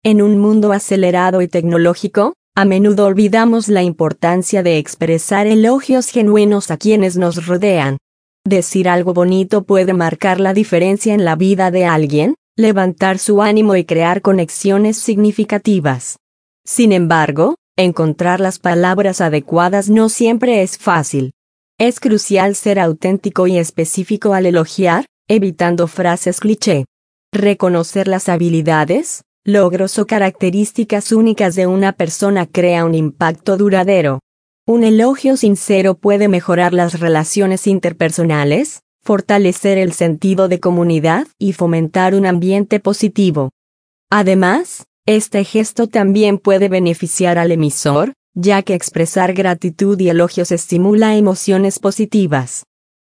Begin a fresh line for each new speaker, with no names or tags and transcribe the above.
En un mundo acelerado y tecnológico, a menudo olvidamos la importancia de expresar elogios genuinos a quienes nos rodean. Decir algo bonito puede marcar la diferencia en la vida de alguien, levantar su ánimo y crear conexiones significativas. Sin embargo, encontrar las palabras adecuadas no siempre es fácil. Es crucial ser auténtico y específico al elogiar, evitando frases cliché. Reconocer las habilidades, logros o características únicas de una persona crea un impacto duradero. Un elogio sincero puede mejorar las relaciones interpersonales, fortalecer el sentido de comunidad y fomentar un ambiente positivo. Además, este gesto también puede beneficiar al emisor, ya que expresar gratitud y elogios estimula emociones positivas.